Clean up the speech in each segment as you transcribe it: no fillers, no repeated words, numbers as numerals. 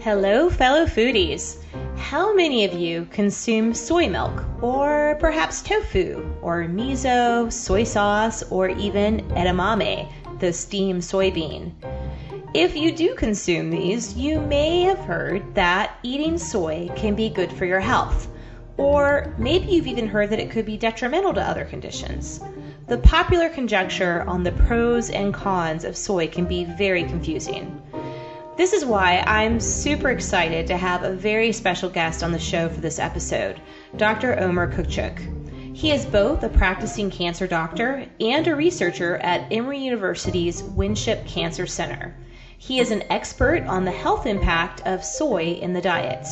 Hello, fellow foodies. How many of you consume soy milk, or perhaps tofu, or miso, soy sauce, or even edamame, the steamed soybean? If you do consume these, you may have heard that eating soy can be good for your health, or maybe you've even heard that it could be detrimental to other conditions. The popular conjecture on the pros and cons of soy can be very confusing. This is why I'm super excited to have a very special guest on the show for this episode, Dr. Omer Kukçuk. He is both a practicing cancer doctor and a researcher at Emory University's Winship Cancer Center. He is an expert on the health impact of soy in the diet.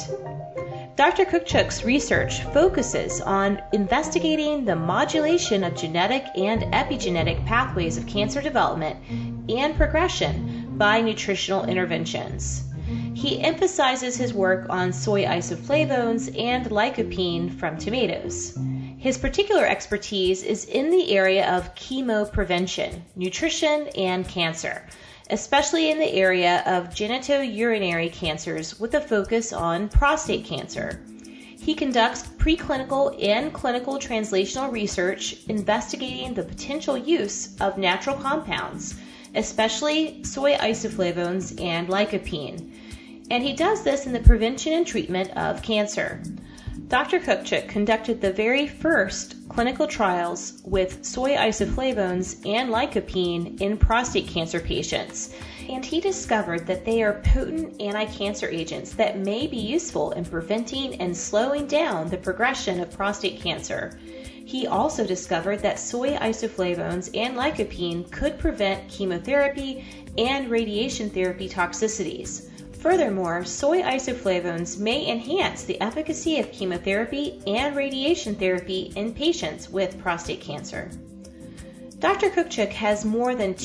Dr. Kukçuk's research focuses on investigating the modulation of genetic and epigenetic pathways of cancer development and progression by nutritional interventions. He emphasizes his work on soy isoflavones and lycopene from tomatoes. His particular expertise is in the area of chemoprevention, nutrition, and cancer, especially in the area of genitourinary cancers with a focus on prostate cancer. He conducts preclinical and clinical translational research investigating the potential use of natural compounds, especially soy isoflavones and lycopene, and he does this in the prevention and treatment of cancer. Dr. Kukçuk conducted the very first clinical trials with soy isoflavones and lycopene in prostate cancer patients, and he discovered that they are potent anti-cancer agents that may be useful in preventing and slowing down the progression of prostate cancer. He also discovered that soy isoflavones and lycopene could prevent chemotherapy and radiation therapy toxicities. Furthermore, soy isoflavones may enhance the efficacy of chemotherapy and radiation therapy in patients with prostate cancer. Dr. Kukçuk has more than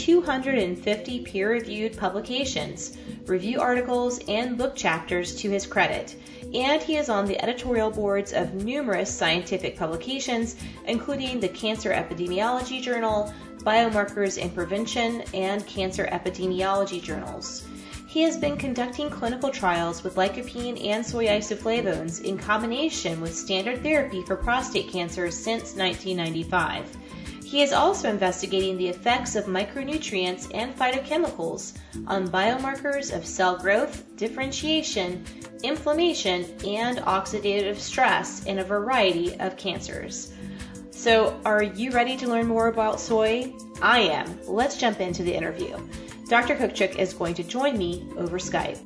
250 peer-reviewed publications, review articles, and book chapters to his credit, and he is on the editorial boards of numerous scientific publications, including the Cancer Epidemiology Journal, Biomarkers in Prevention, and Cancer Epidemiology journals. He has been conducting clinical trials with lycopene and soy isoflavones in combination with standard therapy for prostate cancer since 1995. He is also investigating the effects of micronutrients and phytochemicals on biomarkers of cell growth, differentiation, inflammation, and oxidative stress in a variety of cancers. So, are you ready to learn more about soy? I am. Let's jump into the interview. Dr. Kukçuk is going to join me over Skype.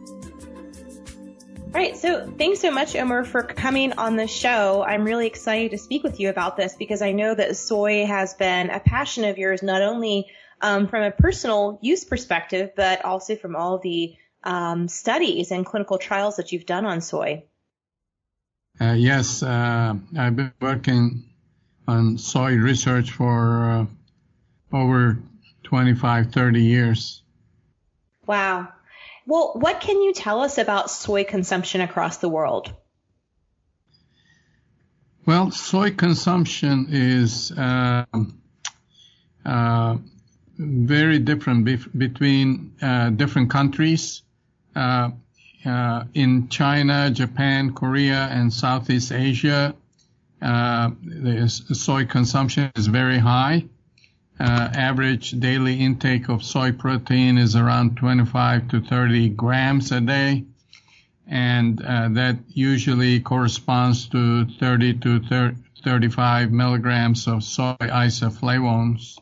All right, so thanks so much, Omer, for coming on the show. I'm really excited to speak with you about this because I know that soy has been a passion of yours, not only from a personal use perspective, but also from all the studies and clinical trials that you've done on soy. Yes, I've been working on soy research for over 25, 30 years. Wow. Well, what can you tell us about soy consumption across the world? Well, soy consumption is very different between different countries. In China, Japan, Korea, and Southeast Asia, the soy consumption is very high. Average daily intake of soy protein is around 25 to 30 grams a day, and that usually corresponds to 30 to 35 milligrams of soy isoflavones.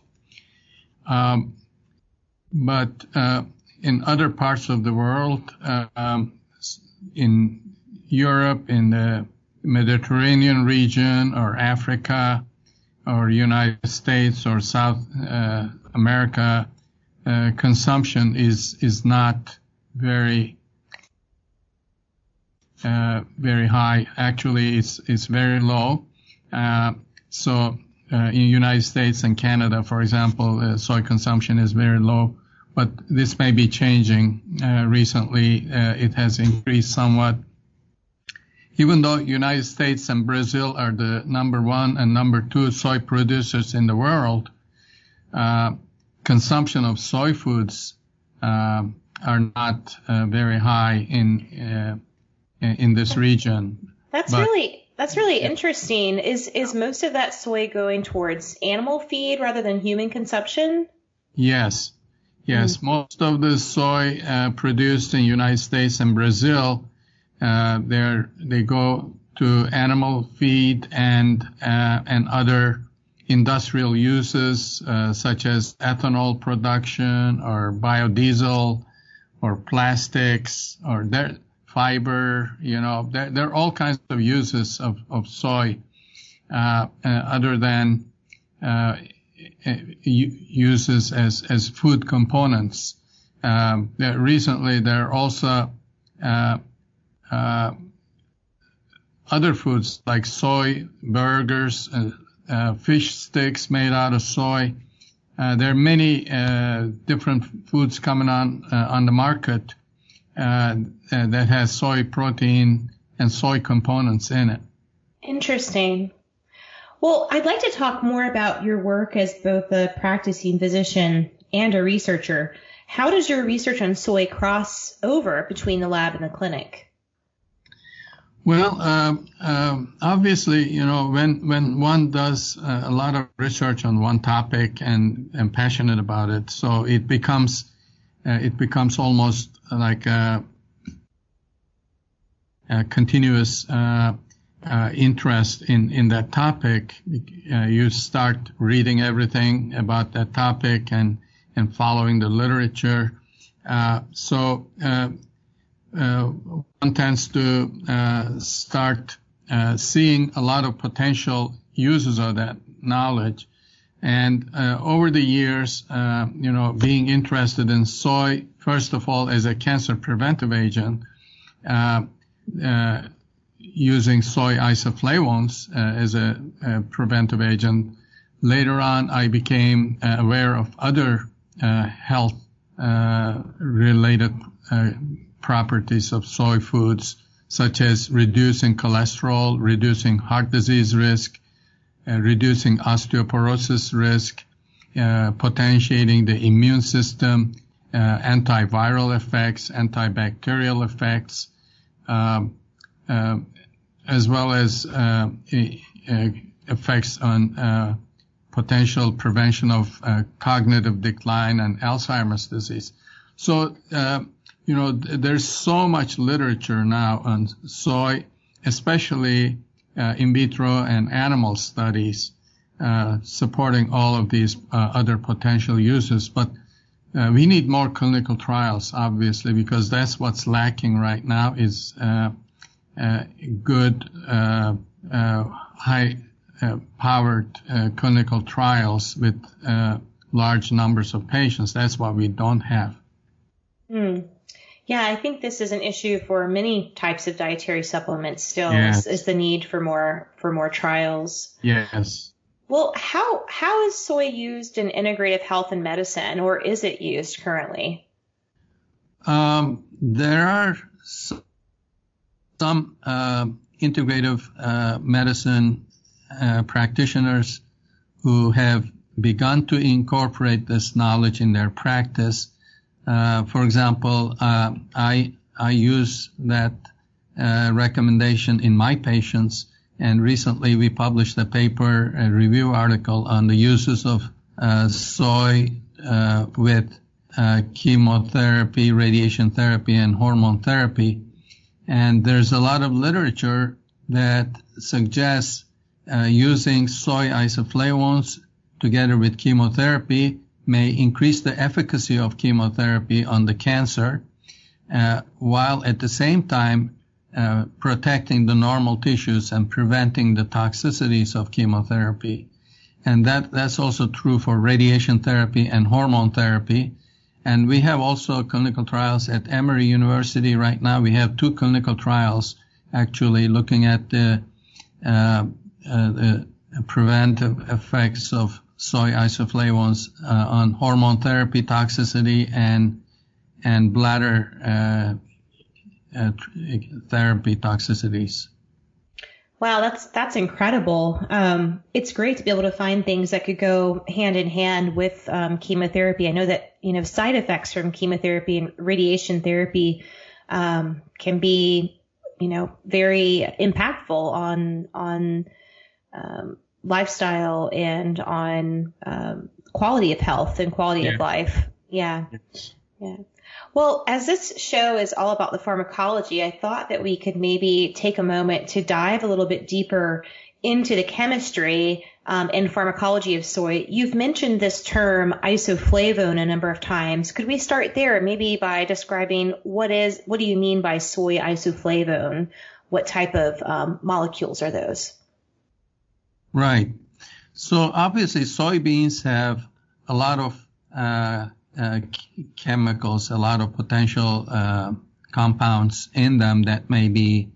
But in other parts of the world, in Europe, in the Mediterranean region, or Africa, or United States, or South America, consumption is not very high. Actually, it's very low. So in the United States and Canada, for example, soy consumption is very low. But this may be changing. Recently, it has increased somewhat. Even though United States and Brazil are the number one and number two soy producers in the world, consumption of soy foods are not very high in this region. That's really interesting. Is most of that soy going towards animal feed rather than human consumption? Yes. Most of the soy produced in the United States and Brazil, they go to animal feed and other industrial uses such as ethanol production or biodiesel or plastics or fiber. There are all kinds of uses of soy other than uses as food components. Recently, there are also other foods like soy burgers, fish sticks made out of soy. There are many different foods coming on the market that has soy protein and soy components in it. Interesting. Well, I'd like to talk more about your work as both a practicing physician and a researcher. How does your research on soy cross over between the lab and the clinic? Well, obviously, when one does a lot of research on one topic and passionate about it, so it becomes almost like a continuous interest in that topic. You start reading everything about that topic and following the literature. One tends to start seeing a lot of potential uses of that knowledge. And over the years, being interested in soy, first of all, as a cancer preventive agent, using soy isoflavones as a preventive agent. Later on, I became aware of other health related properties of soy foods, such as reducing cholesterol, reducing heart disease risk, reducing osteoporosis risk, potentiating the immune system, antiviral effects, antibacterial effects, as well as effects on potential prevention of cognitive decline and Alzheimer's disease. So, there's so much literature now on soy, especially in vitro and animal studies, supporting all of these other potential uses. But we need more clinical trials, obviously, because that's what's lacking right now is good, high-powered clinical trials with large numbers of patients. That's what we don't have. Yeah, I think this is an issue for many types of dietary supplements still, yes. is the need for more trials. Yes. Well, how is soy used in integrative health and medicine, or is it used currently? There are some integrative medicine practitioners who have begun to incorporate this knowledge in their practice. For example, I use that recommendation in my patients, and recently we published a review article on the uses of soy with chemotherapy, radiation therapy, and hormone therapy. And there's a lot of literature that suggests using soy isoflavones together with chemotherapy may increase the efficacy of chemotherapy on the cancer, while at the same time protecting the normal tissues and preventing the toxicities of chemotherapy. And that's also true for radiation therapy and hormone therapy. And we have also clinical trials at Emory University right now. We have 2 clinical trials actually looking at the preventive effects of soy isoflavones on hormone therapy toxicity and bladder therapy toxicities. Wow, that's incredible. It's great to be able to find things that could go hand in hand with chemotherapy. I know that, side effects from chemotherapy and radiation therapy can be, very impactful on lifestyle and on quality of health and quality of life. Yeah. Yeah. Well, as this show is all about the pharmacology, I thought that we could maybe take a moment to dive a little bit deeper into the chemistry and pharmacology of soy. You've mentioned this term isoflavone a number of times. Could we start there, maybe by describing what do you mean by soy isoflavone? What type of molecules are those? Right. So obviously soybeans have a lot of chemicals, a lot of potential compounds in them that may be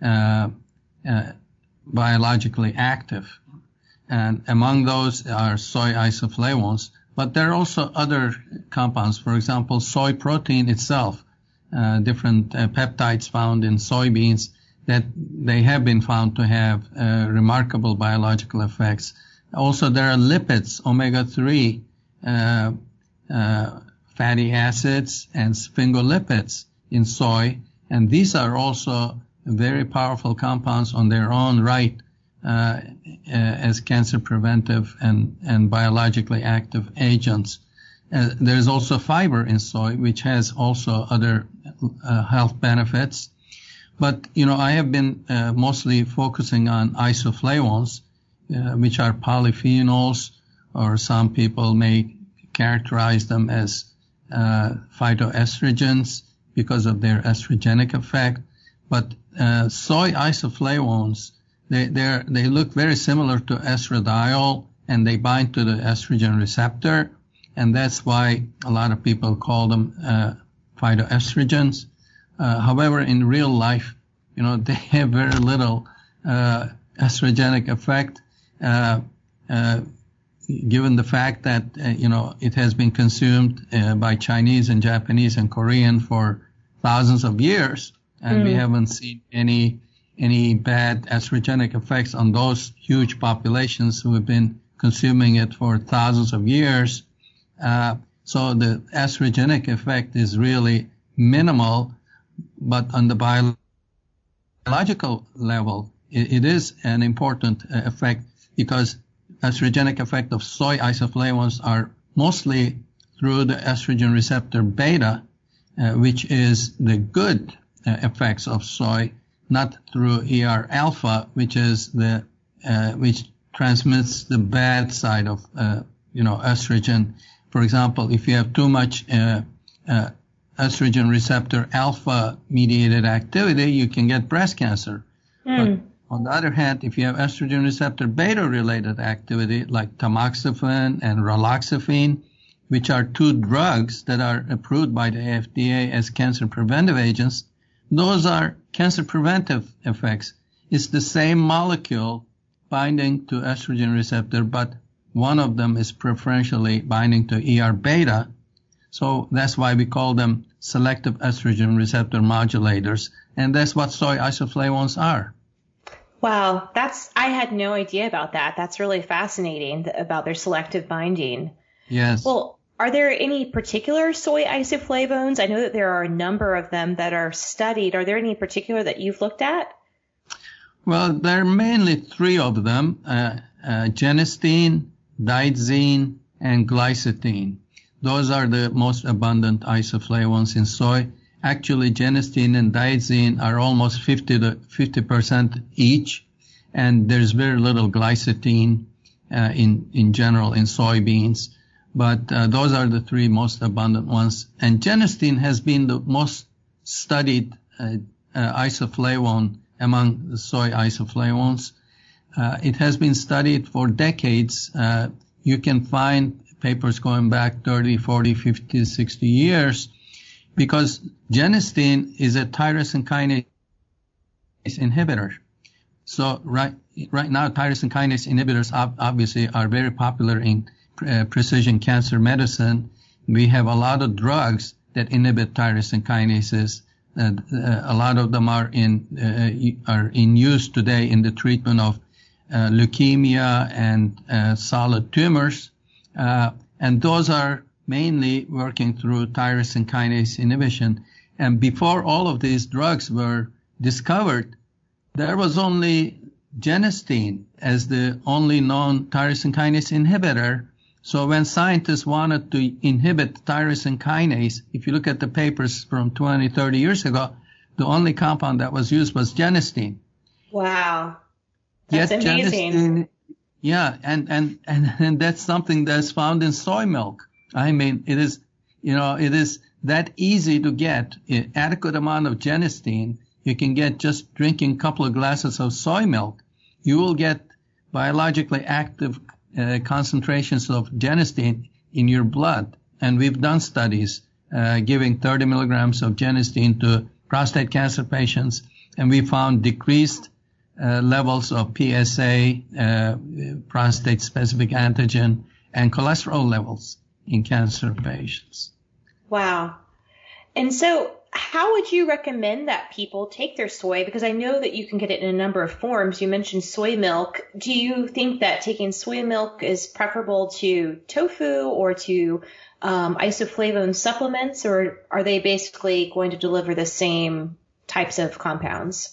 biologically active. And among those are soy isoflavones, but there are also other compounds. For example, soy protein itself, different peptides found in soybeans that they have been found to have remarkable biological effects. Also, there are lipids, omega-3, fatty acids and sphingolipids in soy, and these are also very powerful compounds on their own right as cancer preventive and biologically active agents. There's also fiber in soy, which has also other health benefits. But, I have been mostly focusing on isoflavones, which are polyphenols, or some people may characterize them as phytoestrogens because of their estrogenic effect. But soy isoflavones, they look very similar to estradiol, and they bind to the estrogen receptor, and that's why a lot of people call them phytoestrogens. However, in real life, they have very little estrogenic effect, given the fact that, it has been consumed by Chinese and Japanese and Korean for thousands of years, and we haven't seen any bad estrogenic effects on those huge populations who have been consuming it for thousands of years. So the estrogenic effect is really minimal, but on the biological level, it is an important effect, because estrogenic effect of soy isoflavones are mostly through the estrogen receptor beta, which is the good effects of soy, not through ER alpha, which is which transmits the bad side of estrogen. For example, if you have too much estrogen receptor alpha mediated activity, you can get breast cancer. But on the other hand, if you have estrogen receptor beta related activity like tamoxifen and raloxifene, which are two drugs that are approved by the FDA as cancer preventive agents, those are cancer preventive effects. It's the same molecule binding to estrogen receptor, but one of them is preferentially binding to ER beta. So that's why we call them selective estrogen receptor modulators, and that's what soy isoflavones are. Wow, I had no idea about that. That's really fascinating about their selective binding. Yes. Well, are there any particular soy isoflavones? I know that there are a number of them that are studied. Are there any particular that you've looked at? Well, there are mainly three of them, genistein, daidzein, and glycitein. Those are the most abundant isoflavones in soy. Actually, genistein and daidzein are almost 50% each, and there's very little glycitein in general in soybeans. But those are the three most abundant ones. And genistein has been the most studied isoflavone among the soy isoflavones. It has been studied for decades. You can find papers going back 30, 40, 50, 60 years, because genistein is a tyrosine kinase inhibitor. So right now, tyrosine kinase inhibitors obviously are very popular in precision cancer medicine. We have a lot of drugs that inhibit tyrosine kinases, A lot of them are in use today in the treatment of leukemia and solid tumors, and those are mainly working through tyrosine kinase inhibition. And before all of these drugs were discovered, there was only genistein as the only known tyrosine kinase inhibitor. So when scientists wanted to inhibit tyrosine kinase, if you look at the papers from 20, 30 years ago, the only compound that was used was genistein. Wow. That's amazing. Genistein, yeah, and that's something that's found in soy milk. I mean, it is that easy to get. An adequate amount of genistein you can get just drinking a couple of glasses of soy milk. You will get biologically active concentrations of genistein in your blood. And we've done studies giving 30 milligrams of genistein to prostate cancer patients, and we found decreased levels of PSA, prostate-specific antigen, and cholesterol levels in cancer patients. Wow. And so how would you recommend that people take their soy? Because I know that you can get it in a number of forms. You mentioned soy milk. Do you think that taking soy milk is preferable to tofu or to isoflavone supplements, or are they basically going to deliver the same types of compounds?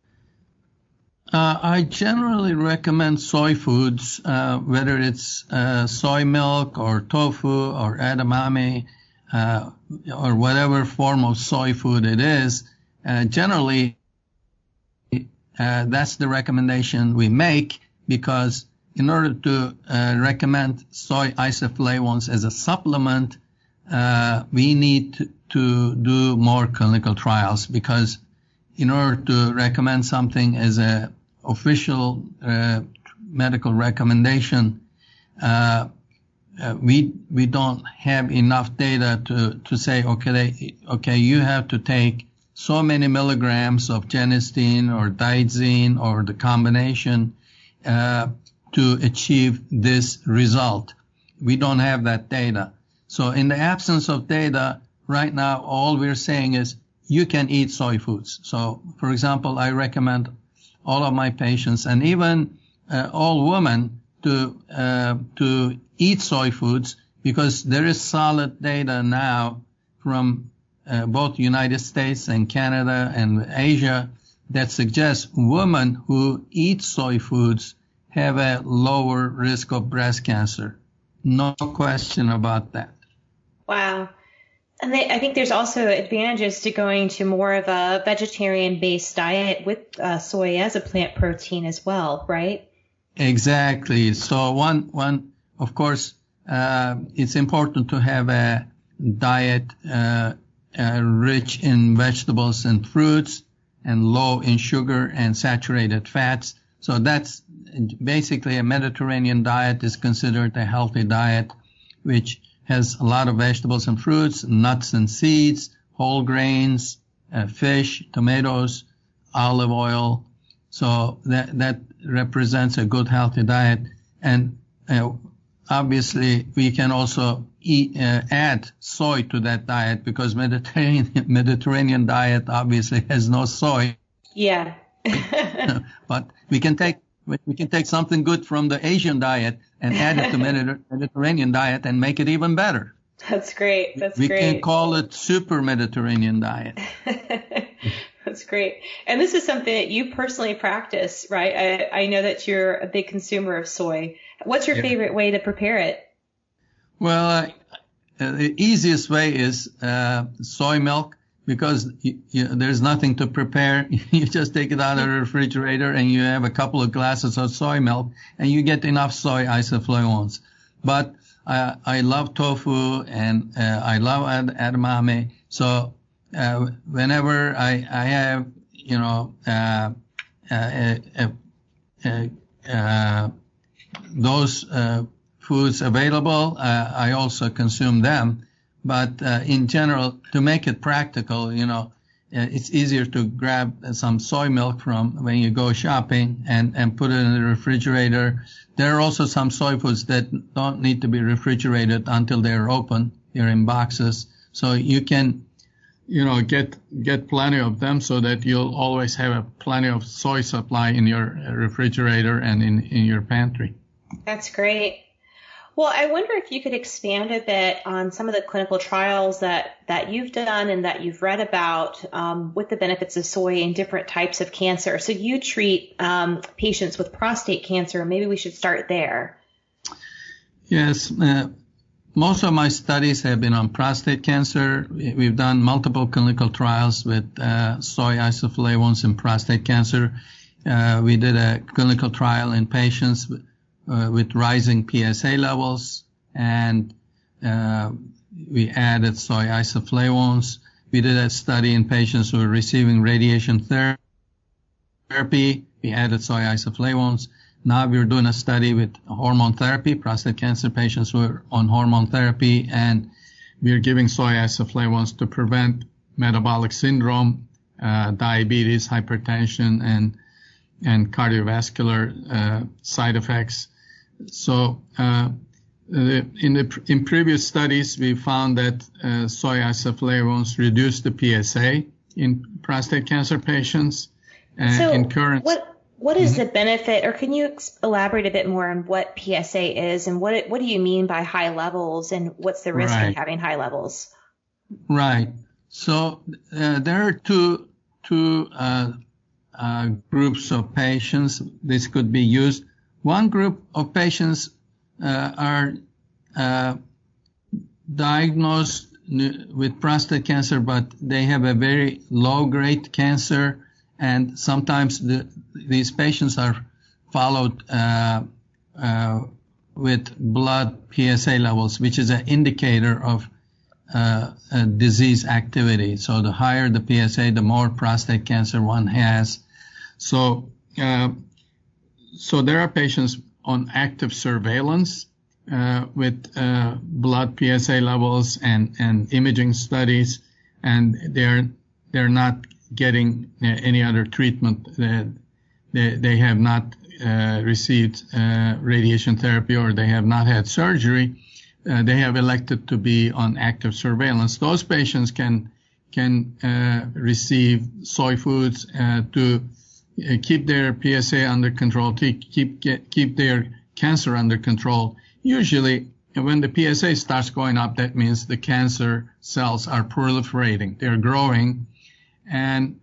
I generally recommend soy foods, whether it's soy milk or tofu or edamame, or whatever form of soy food it is. Generally, that's the recommendation we make, because in order to recommend soy isoflavones as a supplement, we need to do more clinical trials, because in order to recommend something as a official medical recommendation, we don't have enough data to say, okay, you have to take so many milligrams of genistein or diazine or the combination to achieve this result. We don't have that data. So in the absence of data, right now, all we're saying is you can eat soy foods. So, for example, I recommend all of my patients, and even all women, to eat soy foods, because there is solid data now from both the United States and Canada and Asia that suggests women who eat soy foods have a lower risk of breast cancer. No question about that. Wow. And I think there's also advantages to going to more of a vegetarian-based diet with soy as a plant protein as well, right? Exactly. So one, of course, it's important to have a diet rich in vegetables and fruits and low in sugar and saturated fats. So that's basically a Mediterranean diet is considered a healthy diet, which has a lot of vegetables and fruits, nuts and seeds, whole grains, fish, tomatoes, olive oil. So that represents a good, healthy diet. And obviously, we can also add soy to that diet, because Mediterranean diet obviously has no soy. Yeah. But we can take something good from the Asian diet and add it to Mediterranean diet and make it even better. That's great. We can call it super Mediterranean diet. That's great. And this is something that you personally practice, right? I know that you're a big consumer of soy. What's your favorite way to prepare it? Well, the easiest way is soy milk, because there's nothing to prepare. You just take it out of the refrigerator and you have a couple of glasses of soy milk and you get enough soy isoflavones. But I love tofu and I love edamame. So whenever I have, those foods available, I also consume them. But in general, to make it practical, it's easier to grab some soy milk from when you go shopping and put it in the refrigerator. There are also some soy foods that don't need to be refrigerated until they're open. They're in boxes. So you can get plenty of them so that you'll always have plenty of soy supply in your refrigerator and in your pantry. That's great. Well, I wonder if you could expand a bit on some of the clinical trials that you've done and that you've read about with the benefits of soy in different types of cancer. So you treat patients with prostate cancer. Maybe we should start there. Yes. Most of my studies have been on prostate cancer. We've done multiple clinical trials with soy isoflavones in prostate cancer. We did a clinical trial in patients with rising PSA levels, and we added soy isoflavones. We did a study in patients who were receiving radiation therapy. We added soy isoflavones. Now we're doing a study with hormone therapy, prostate cancer patients who are on hormone therapy, and we're giving soy isoflavones to prevent metabolic syndrome, diabetes, hypertension, and cardiovascular side effects. So in previous studies, we found that soy isoflavones reduce the PSA in prostate cancer patients. What is the benefit, or can you elaborate a bit more on what PSA is, and what do you mean by high levels, and what's the risk of having high levels? Right. So there are two groups of patients this could be used. One group of patients are diagnosed with prostate cancer, but they have a very low-grade cancer, and sometimes these patients are followed with blood PSA levels, which is an indicator of disease activity. So the higher the PSA, the more prostate cancer one has. So there are patients on active surveillance with blood PSA levels and imaging studies, and they're not getting any other treatment. They have not received radiation therapy, or they have not had surgery. They have elected to be on active surveillance. Those patients can receive soy foods to keep their PSA under control, to keep their cancer under control. Usually, when the PSA starts going up, that means the cancer cells are proliferating. They're growing. And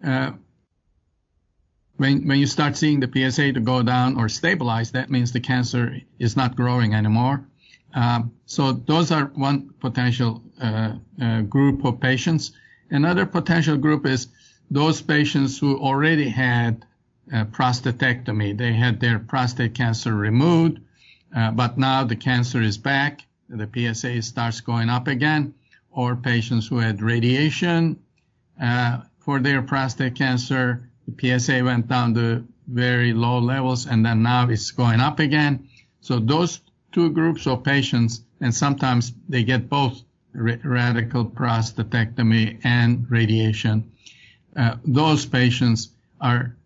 when you start seeing the PSA to go down or stabilize, that means the cancer is not growing anymore. So those are one potential group of patients. Another potential group is those patients who already had prostatectomy. They had their prostate cancer removed, but now the cancer is back. The PSA starts going up again. Or patients who had radiation for their prostate cancer, the PSA went down to very low levels, and then now it's going up again. So those two groups of patients, and sometimes they get both radical prostatectomy and radiation. Those patients are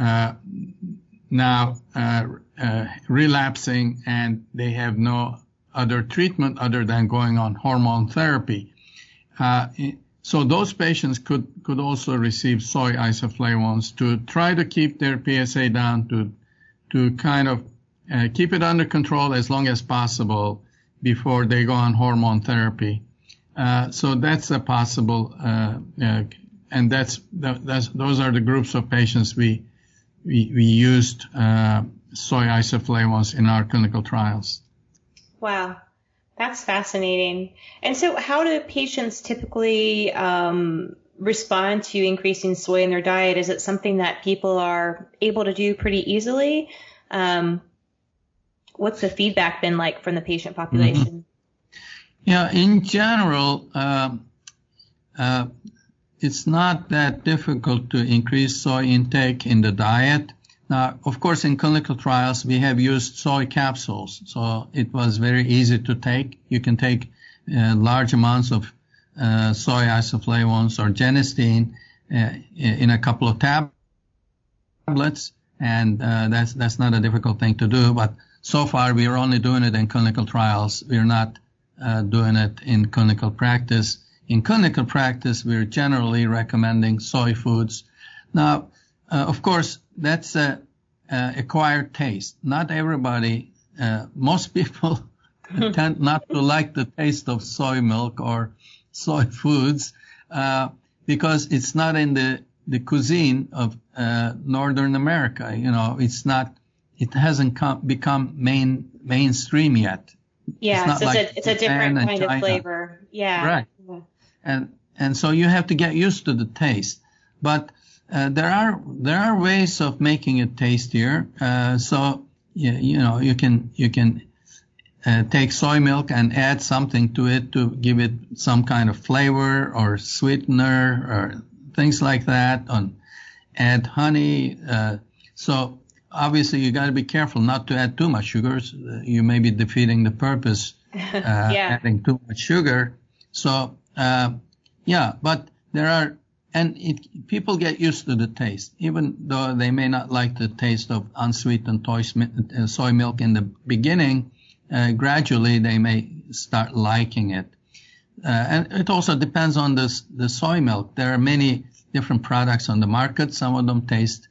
now relapsing, and they have no other treatment other than going on hormone therapy. So those patients could also receive soy isoflavones to try to keep their PSA down, to kind of keep it under control as long as possible before they go on hormone therapy. So that's a possible, and those are the groups of patients we used soy isoflavones in our clinical trials. Wow. That's fascinating. And so how do patients typically respond to increasing soy in their diet? Is it something that people are able to do pretty easily? What's the feedback been like from the patient population? Mm-hmm. Yeah, in general, it's not that difficult to increase soy intake in the diet. Now, of course, in clinical trials, we have used soy capsules, so it was very easy to take. You can take large amounts of soy isoflavones or genistein in a couple of tablets, and that's not a difficult thing to do. But so far, we are only doing it in clinical trials. We are not doing it in clinical practice. in clinical practice, we're generally recommending soy foods. Now, of course, that's a acquired taste. Not everybody, most people tend not to like the taste of soy milk or soy foods because it's not in the cuisine of Northern America. You know, it hasn't become mainstream yet. Yeah, it's a different kind of flavor. Yeah. Right. Yeah. And so you have to get used to the taste. But there are ways of making it tastier. So you can take soy milk and add something to it to give it some kind of flavor or sweetener or things like that. Add honey. So obviously you got to be careful not to add too much sugars. You may be defeating the purpose adding too much sugar. So but there are. And people get used to the taste, even though they may not like the taste of unsweetened soy milk in the beginning. Gradually, they may start liking it. And it also depends on the soy milk. There are many different products on the market. Some of them taste,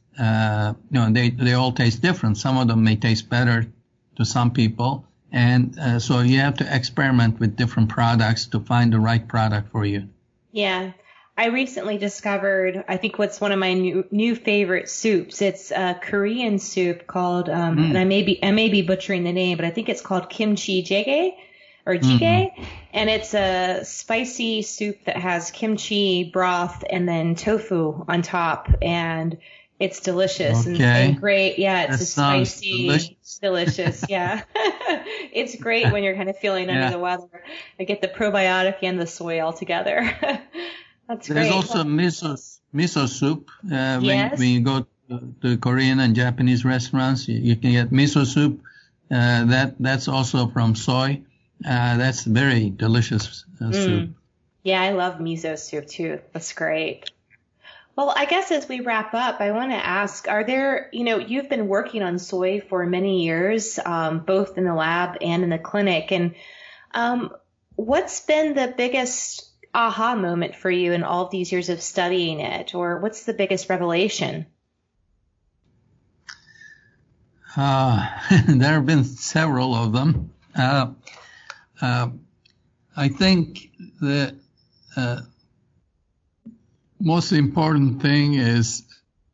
they all taste different. Some of them may taste better to some people. And so you have to experiment with different products to find the right product for you. Yeah. I recently discovered, I think what's one of my new favorite soups. It's a Korean soup called, and I may be butchering the name, but I think it's called kimchi jjigae or jjigae. And it's a spicy soup that has kimchi broth and then tofu on top. And it's delicious and great. Yeah, it's spicy, delicious. Yeah. It's great when you're kind of feeling under the weather. I get the probiotic and the soy all together. That's great. There's also miso soup. When you go to Korean and Japanese restaurants, you can get miso soup. That's also from soy. That's very delicious soup. Yeah, I love miso soup too. That's great. Well, I guess as we wrap up, I want to ask, are there, you've been working on soy for many years, both in the lab and in the clinic. And what's been the biggest aha moment for you in all of these years of studying it? Or what's the biggest revelation? There have been several of them. I think the most important thing is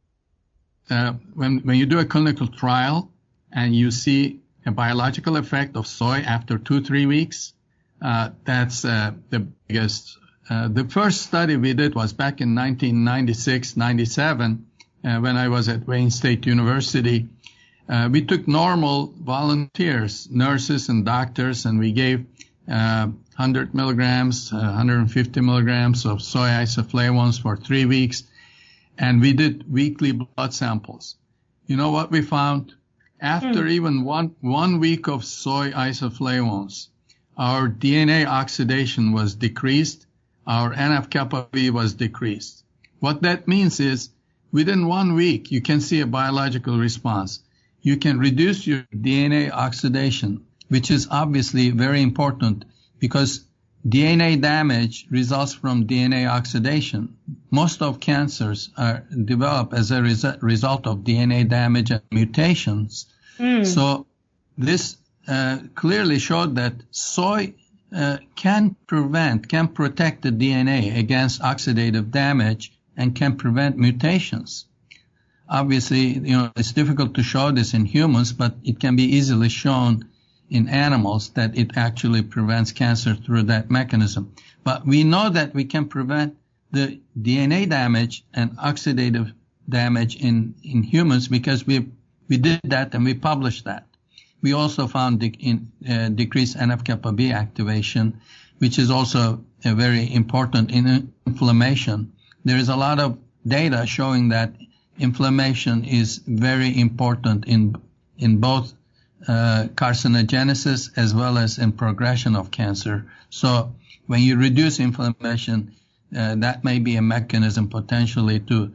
when you do a clinical trial and you see a biological effect of soy after 2-3 weeks, that's the biggest. The first study we did was back in 1996-97 when I was at Wayne State University. We took normal volunteers, nurses and doctors, and we gave 100 milligrams, 150 milligrams of soy isoflavones for 3 weeks, and we did weekly blood samples. You know what we found? After even one week of soy isoflavones, our DNA oxidation was decreased. Our NF-kappa B was decreased. What that means is within 1 week, you can see a biological response. You can reduce your DNA oxidation, which is obviously very important because DNA damage results from DNA oxidation. Most of cancers are developed as a result of DNA damage and mutations. So this clearly showed that soy can protect the DNA against oxidative damage and can prevent mutations. Obviously, it's difficult to show this in humans, but it can be easily shown in animals that it actually prevents cancer through that mechanism. But we know that we can prevent the DNA damage and oxidative damage in humans because we did that and we published that. We also found decreased NF-kappa B activation, which is also very important in inflammation. There is a lot of data showing that inflammation is very important in both carcinogenesis as well as in progression of cancer. So when you reduce inflammation, that may be a mechanism potentially to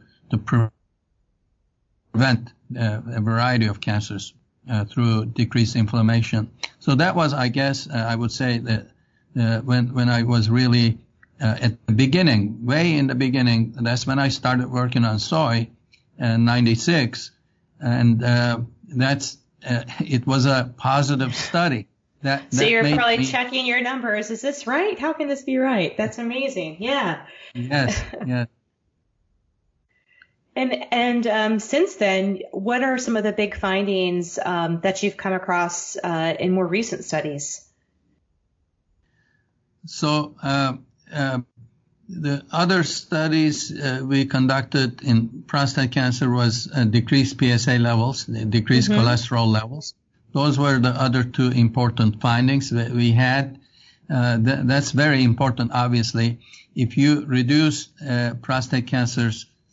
prevent a variety of cancers through decreased inflammation. So that was, I guess, I would say that when I was really at the beginning, way in the beginning, that's when I started working on soy in 96. And it was a positive study. So you're probably checking your numbers. Is this right? How can this be right? That's amazing. Yeah. Yes. Yes. And since then, what are some of the big findings that you've come across in more recent studies? So the other studies we conducted in prostate cancer was decreased PSA levels, decreased cholesterol levels. Those were the other two important findings that we had. That's very important, obviously. If you reduce prostate cancer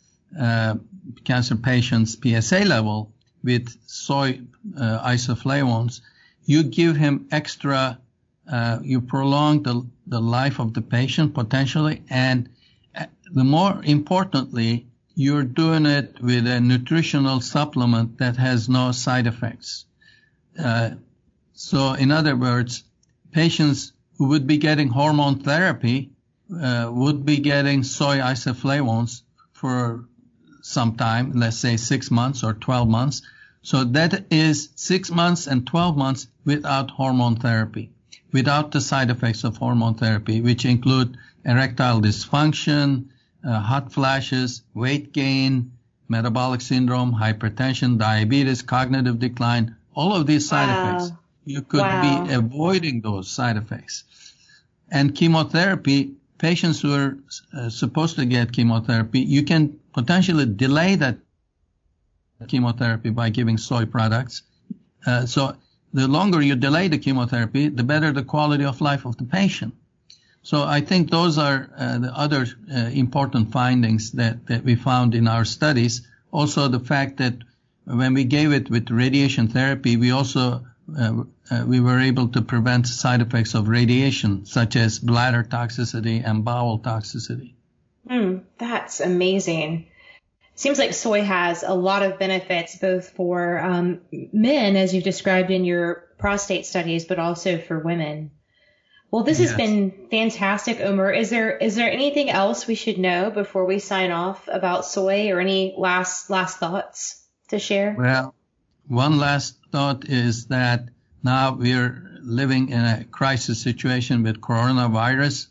patient's PSA level with soy isoflavones, you give him extra, you prolong the life of the patient potentially, and the more importantly, you're doing it with a nutritional supplement that has no side effects. So in other words, patients who would be getting hormone therapy would be getting soy isoflavones for some time, let's say 6 months or 12 months. So that is 6 months and 12 months without hormone therapy, without the side effects of hormone therapy, which include erectile dysfunction, hot flashes, weight gain, metabolic syndrome, hypertension, diabetes, cognitive decline, all of these side effects. You could be avoiding those side effects. And chemotherapy, patients who are supposed to get chemotherapy, you can potentially delay that chemotherapy by giving soy products. So the longer you delay the chemotherapy, the better the quality of life of the patient. So I think those are the other important findings that we found in our studies. Also the fact that when we gave it with radiation therapy, we also we were able to prevent side effects of radiation, such as bladder toxicity and bowel toxicity. That's amazing. Seems like soy has a lot of benefits, both for men, as you've described in your prostate studies, but also for women. Well, this has been fantastic, Omer. Is there anything else we should know before we sign off about soy, or any last thoughts to share? Well, one last thought is that now we're living in a crisis situation with coronavirus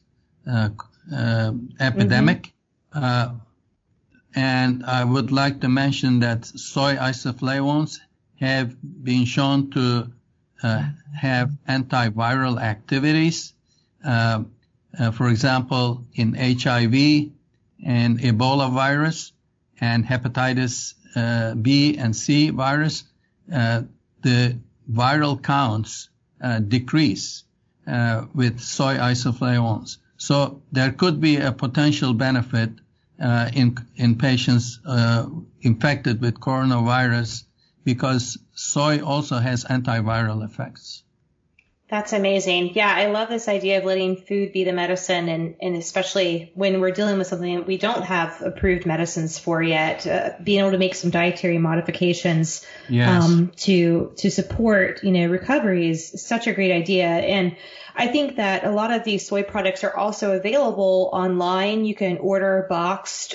epidemic. And I would like to mention that soy isoflavones have been shown to have antiviral activities. For example, in HIV and Ebola virus and hepatitis B and C virus, the viral counts decrease with soy isoflavones. So there could be a potential benefit in patients infected with coronavirus, because soy also has antiviral effects. That's amazing. Yeah, I love this idea of letting food be the medicine, and especially when we're dealing with something that we don't have approved medicines for yet, being able to make some dietary modifications to support, recovery is such a great idea. And I think that a lot of these soy products are also available online. You can order boxed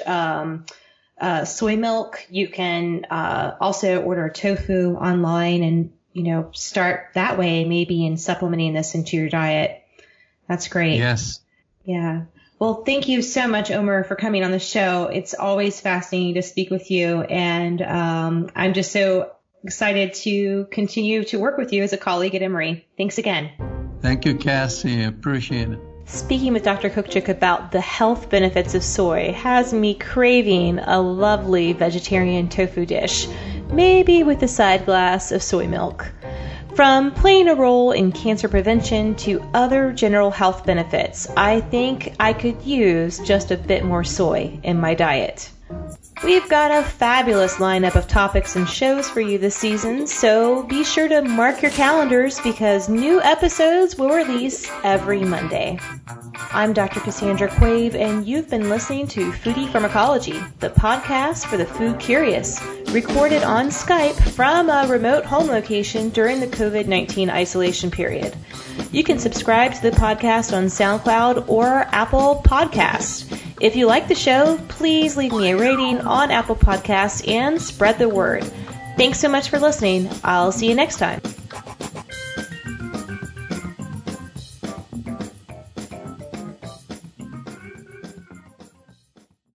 soy milk. You can also order tofu online and start that way, maybe in supplementing this into your diet. That's great. Yes. Yeah. Well, thank you so much, Omer, for coming on the show. It's always fascinating to speak with you. And I'm just so excited to continue to work with you as a colleague at Emory. Thanks again. Thank you, Cassie. Appreciate it. Speaking with Dr. Kukczyk about the health benefits of soy has me craving a lovely vegetarian tofu dish, maybe with a side glass of soy milk. From playing a role in cancer prevention to other general health benefits, I think I could use just a bit more soy in my diet. We've got a fabulous lineup of topics and shows for you this season, so be sure to mark your calendars because new episodes will release every Monday. I'm Dr. Cassandra Quave, and you've been listening to Foodie Pharmacology, the podcast for the food curious, recorded on Skype from a remote home location during the COVID-19 isolation period. You can subscribe to the podcast on SoundCloud or Apple Podcasts. If you like the show, please leave me a rating on Apple Podcasts and spread the word. Thanks so much for listening. I'll see you next time.